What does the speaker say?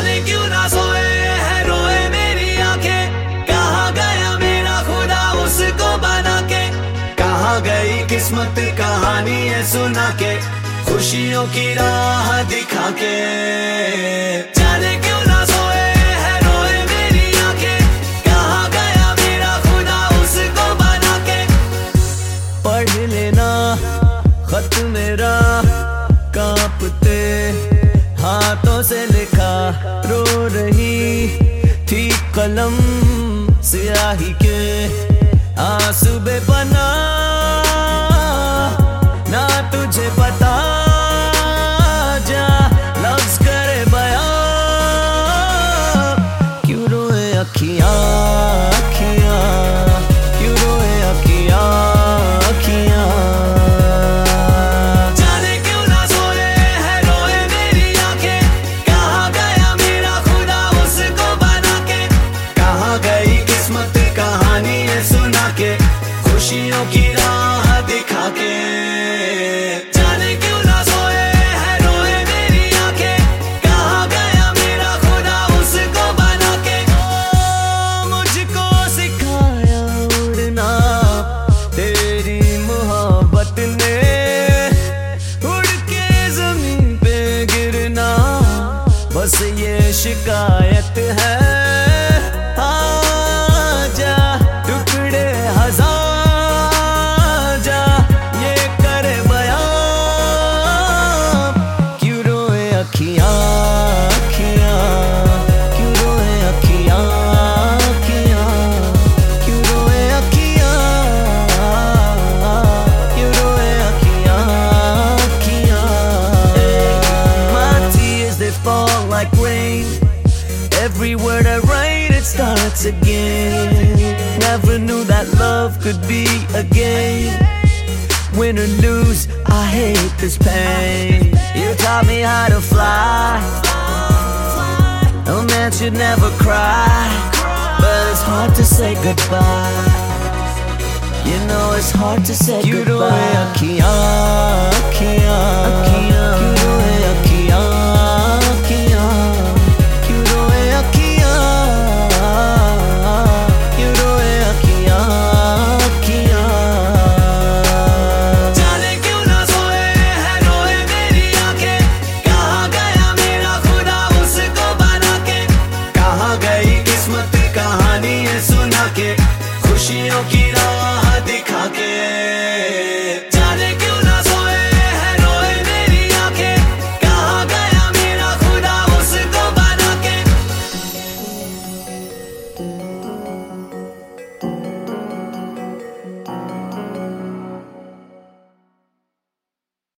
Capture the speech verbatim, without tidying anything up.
जाने क्यों ना सोए है रोए मेरी आंखें, कहाँ गया मेरा खुदा उसको बना के, कहाँ गई किस्मत कहानी है सुना के, खुशियों की राह दिखा के। जाने क्यों ना सोए है रोए मेरी आंखें, कहाँ गया मेरा खुदा उसको बना के। पढ़ लेना खत मेरा कांपते हाथों से लिखा, रो रही थी कलम स्याही के आंसू बेपना, ना तुझे पता जा लफ्ज करे बयां, क्यों रोए अखियां अखियां, क्यों रोए अखियां अखियां। जाने क्यों ना सोए है रोए मेरी आंखें, कहाँ गया मेरा खुदा उसको बना के, कहाँ गई किस्मत कहानी है सुना के, खुशियों की राह दिखा के। जाने क्यों ना सोए है रोए मेरी आंखें, कहाँ गया मेरा खुदा उसको बना के। ओ, मुझको सिखाया उड़ना तेरी मोहब्बत ने, उड़ के जमीन पे गिरना बस ये शिकायत है। आजा टुकड़े हजार जा ये करे बयां, क्यों रोए अखियां अखियां, क्यों रोए अखियां अखियां, क्यों रोए अखियां, क्यों रोए अखियां अखियां। My tears they fall like rain, every word I write it starts again. Never knew that love could be a game. Win or lose, I hate this pain. You taught me how to fly. A man should never cry, but it's hard to say goodbye. You know it's hard to say goodbye. क्यों रोए अखियां अखियां अखियां, क्यों रोए अखियां अखियां, क्यों रोए अखियां, क्यों रोए अखियां अखियां। जाने क्यों ना सोए है रोए मेरी आंखें, कहाँ गया मेरा खुदा उसको बना के, कहाँ गई किस्मत कहानी है सुना के, खुशियों की राह दिखा के।